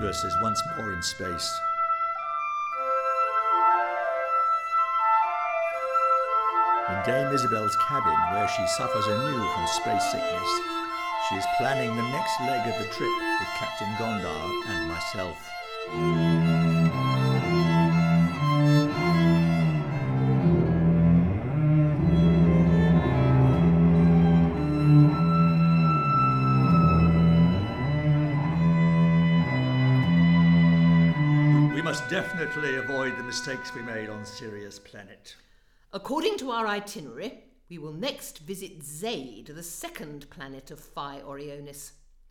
Phoebus is once more in space. In Dame Isabel's cabin, where she suffers anew from space sickness, she is planning the next leg of the trip with Captain Gondar and myself. We must definitely avoid the mistakes we made on Sirius Planet. According to our itinerary, we will next visit Zaid, the second planet of Phi Orionis.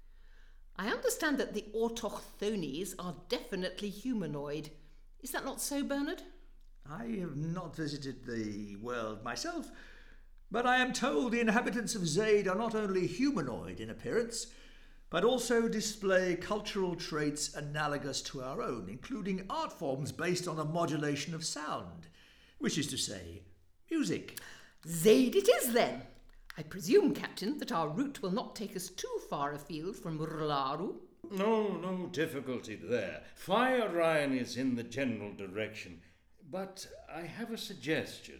I understand that the autochthones are definitely humanoid. Is that not so, Bernard? I have not visited the world myself, but I am told the inhabitants of Zaid are not only humanoid in appearance, but also display cultural traits analogous to our own, including art forms based on a modulation of sound, which is to say, music. Zaid it is, then. I presume, Captain, that our route will not take us too far afield from R'Laru. No difficulty there. Phi Orion is in the general direction, but I have a suggestion.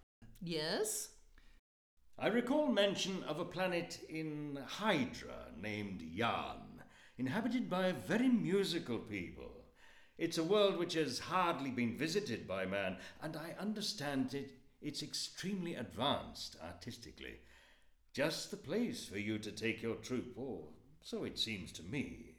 Yes? I recall mention of a planet in Hydra named Yarn, inhabited by very musical people. It's a world which has hardly been visited by man, and I understand it's extremely advanced artistically. Just the place for you to take your troop, or so it seems to me.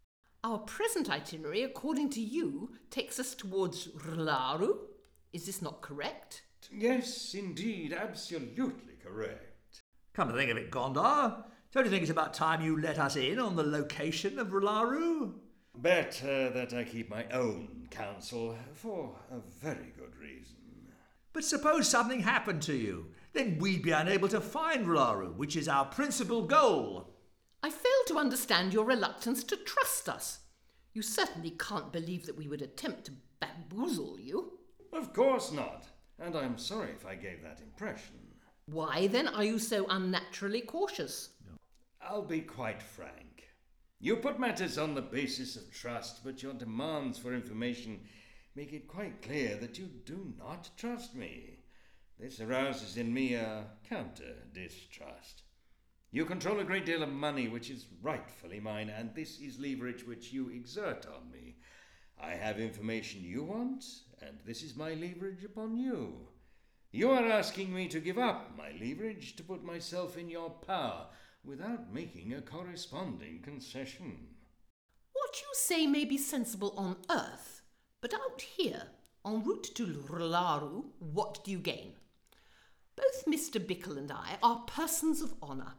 Our present itinerary, according to you, takes us towards R'Laru. Is this not correct? Yes, indeed, absolutely correct. Come to think of it, Gondar, don't you think it's about time you let us in on the location of R'Laru? Better that I keep my own counsel, for a very good reason. But suppose something happened to you, then we'd be unable to find R'Laru, which is our principal goal. I fail to understand your reluctance to trust us. You certainly can't believe that we would attempt to bamboozle you. Of course not, and I'm sorry if I gave that impression. Why, then, are you so unnaturally cautious? I'll be quite frank. You put matters on the basis of trust, but your demands for information make it quite clear that you do not trust me. This arouses in me a counter-distrust. You control a great deal of money which is rightfully mine, and this is leverage which you exert on me. I have information you want, and this is my leverage upon you. You are asking me to give up my leverage to put myself in your power without making a corresponding concession. What you say may be sensible on Earth, but out here, en route to R'Laru, what do you gain? Both Mr. Bickle and I are persons of honour.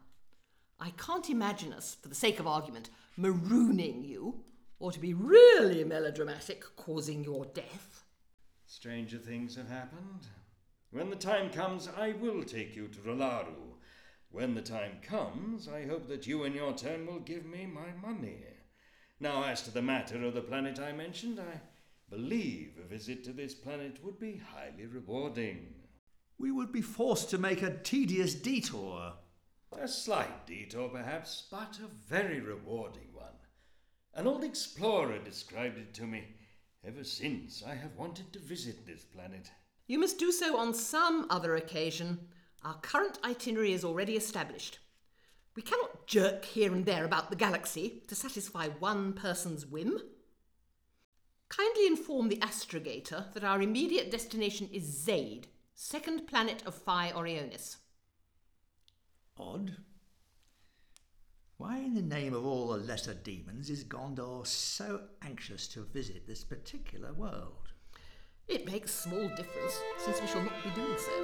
I can't imagine us, for the sake of argument, marooning you, or to be really melodramatic, causing your death. Stranger things have happened. When the time comes, I will take you to R'Laru. When the time comes, I hope that you in your turn will give me my money. Now, as to the matter of the planet I mentioned, I believe a visit to this planet would be highly rewarding. We would be forced to make a tedious detour. A slight detour, perhaps, but a very rewarding one. An old explorer described it to me. Ever since, I have wanted to visit this planet. You must do so on some other occasion. Our current itinerary is already established. We cannot jerk here and there about the galaxy to satisfy one person's whim. Kindly inform the astrogator that our immediate destination is Zaid, second planet of Phi Orionis. Odd. Why in the name of all the lesser demons is Gondor so anxious to visit this particular world? It makes small difference, since we shall not be doing so.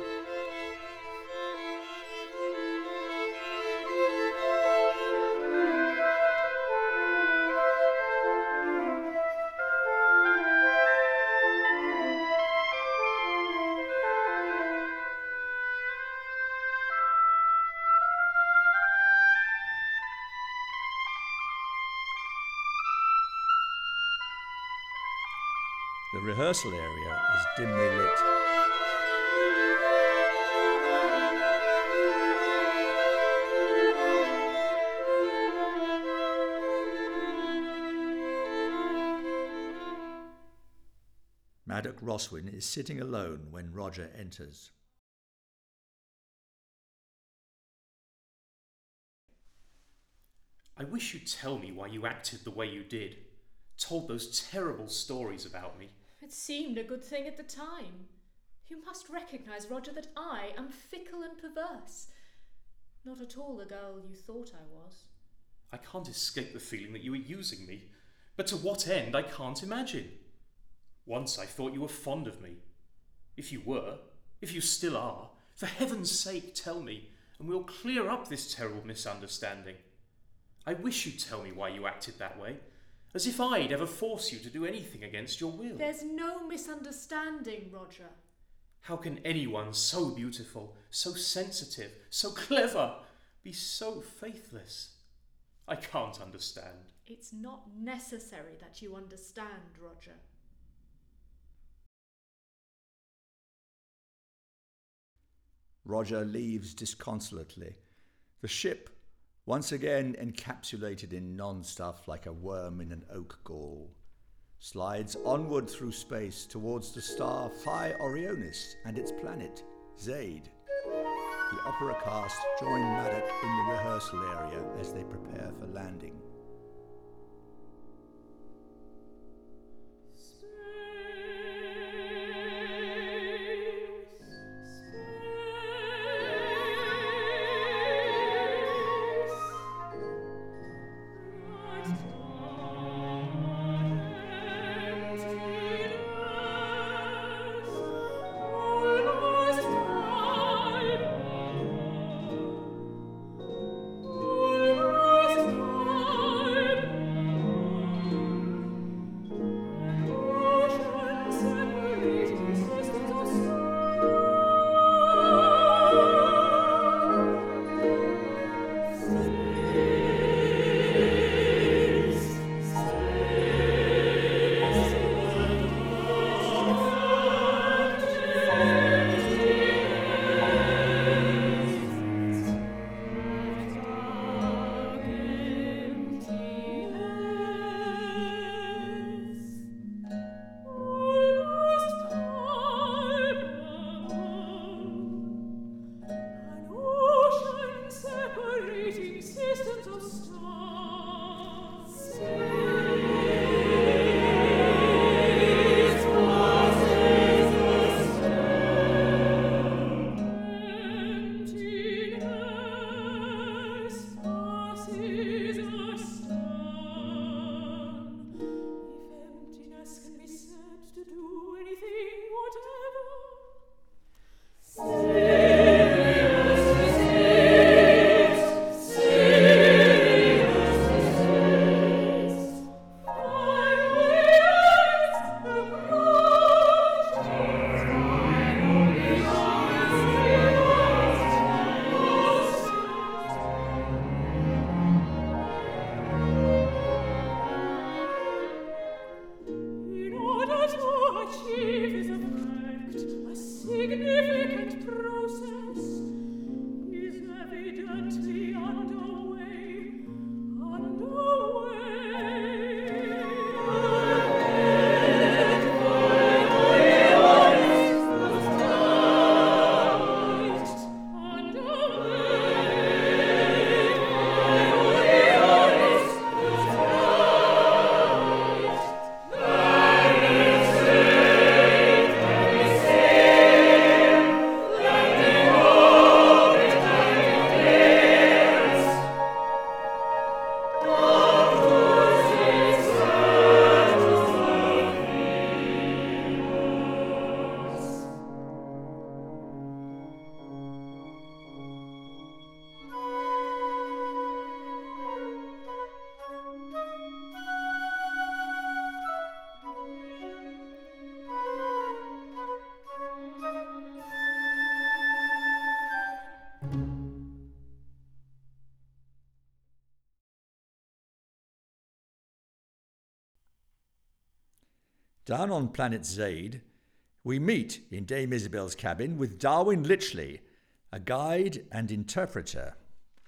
The rehearsal area is dimly lit. Loswyn is sitting alone when Roger enters. I wish you'd tell me why you acted the way you did. Told those terrible stories about me. It seemed a good thing at the time. You must recognise, Roger, that I am fickle and perverse. Not at all the girl you thought I was. I can't escape the feeling that you were using me. But to what end, I can't imagine. Once I thought you were fond of me. If you were, if you still are, for heaven's sake tell me, and we'll clear up this terrible misunderstanding. I wish you'd tell me why you acted that way, as if I'd ever force you to do anything against your will. There's no misunderstanding, Roger. How can anyone so beautiful, so sensitive, so clever, be so faithless? I can't understand. It's not necessary that you understand, Roger. Roger leaves disconsolately. The ship, once again encapsulated in non-stuff like a worm in an oak gall, slides onward through space towards the star Phi Orionis and its planet, Zaid. The opera cast join Maddock in the rehearsal area as they prepare for landing. Down on planet Zaid, we meet in Dame Isabel's cabin with Darwin Litchley, a guide and interpreter.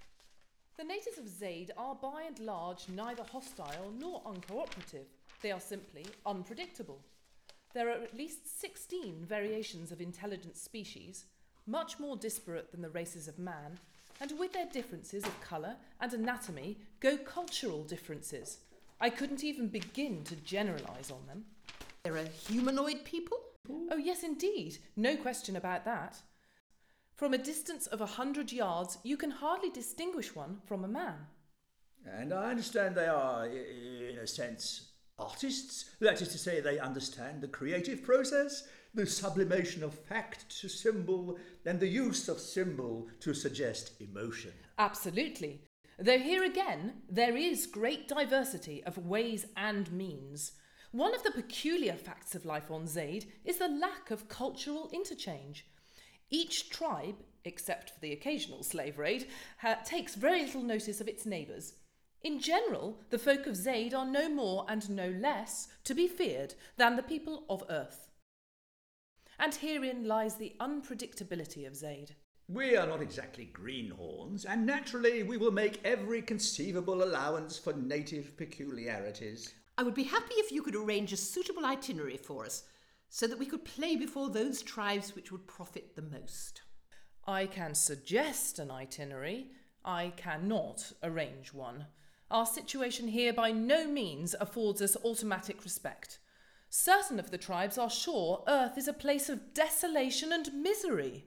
The natives of Zaid are by and large neither hostile nor uncooperative. They are simply unpredictable. There are at least 16 variations of intelligent species, much more disparate than the races of man, and with their differences of colour and anatomy go cultural differences. I couldn't even begin to generalise on them. There are humanoid people? Oh yes, indeed. No question about that. From a distance of 100 yards, you can hardly distinguish one from a man. And I understand they are, in a sense, artists. That is to say, they understand the creative process, the sublimation of fact to symbol, and the use of symbol to suggest emotion. Absolutely. Though here again, there is great diversity of ways and means. One of the peculiar facts of life on Zaid is the lack of cultural interchange. Each tribe, except for the occasional slave raid, takes very little notice of its neighbours. In general, the folk of Zaid are no more and no less to be feared than the people of Earth. And herein lies the unpredictability of Zaid. We are not exactly greenhorns, and naturally we will make every conceivable allowance for native peculiarities. I would be happy if you could arrange a suitable itinerary for us, so that we could play before those tribes which would profit the most. I can suggest an itinerary. I cannot arrange one. Our situation here by no means affords us automatic respect. Certain of the tribes are sure Earth is a place of desolation and misery.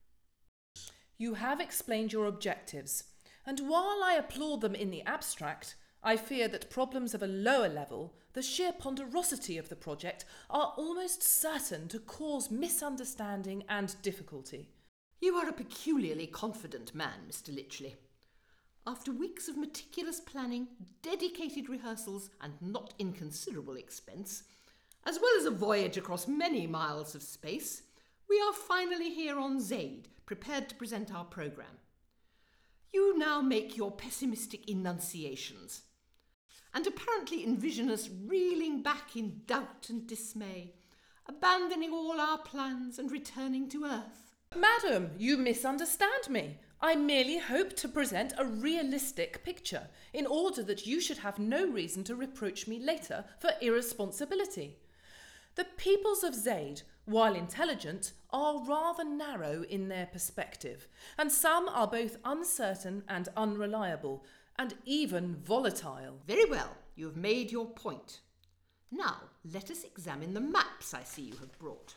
You have explained your objectives, and while I applaud them in the abstract, I fear that problems of a lower level, the sheer ponderosity of the project, are almost certain to cause misunderstanding and difficulty. You are a peculiarly confident man, Mr. Litchley. After weeks of meticulous planning, dedicated rehearsals, and not inconsiderable expense, as well as a voyage across many miles of space, we are finally here on Zaid, prepared to present our programme. You now make your pessimistic enunciations, and apparently envision us reeling back in doubt and dismay, abandoning all our plans and returning to Earth. Madam, you misunderstand me. I merely hope to present a realistic picture, in order that you should have no reason to reproach me later for irresponsibility. The peoples of Zaid, while intelligent, are rather narrow in their perspective, and some are both uncertain and unreliable, and even volatile. Very well, you have made your point. Now, let us examine the maps I see you have brought.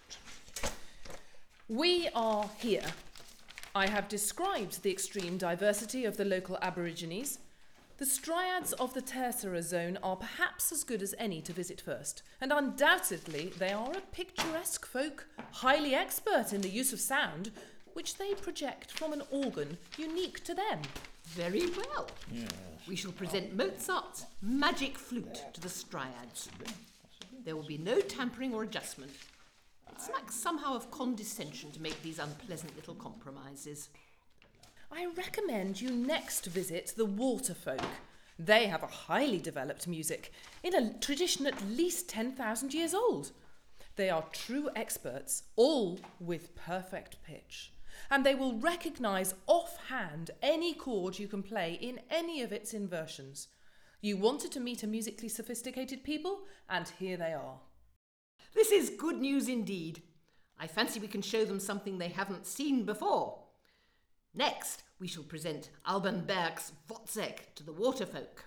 We are here. I have described the extreme diversity of the local Aborigines. The Striads of the Tercera zone are perhaps as good as any to visit first, and undoubtedly they are a picturesque folk, highly expert in the use of sound, which they project from an organ unique to them. Very well. Yes. We shall present Mozart's Magic Flute to the Striads. There will be no tampering or adjustment. It smacks somehow of condescension to make these unpleasant little compromises. I recommend you next visit the Waterfolk. They have a highly developed music, in a tradition at least 10,000 years old. They are true experts, all with perfect pitch, and they will recognise offhand any chord you can play in any of its inversions. You wanted to meet a musically sophisticated people, and here they are. This is good news indeed. I fancy we can show them something they haven't seen before. Next, we shall present Alban Berg's Wozzeck to the Waterfolk.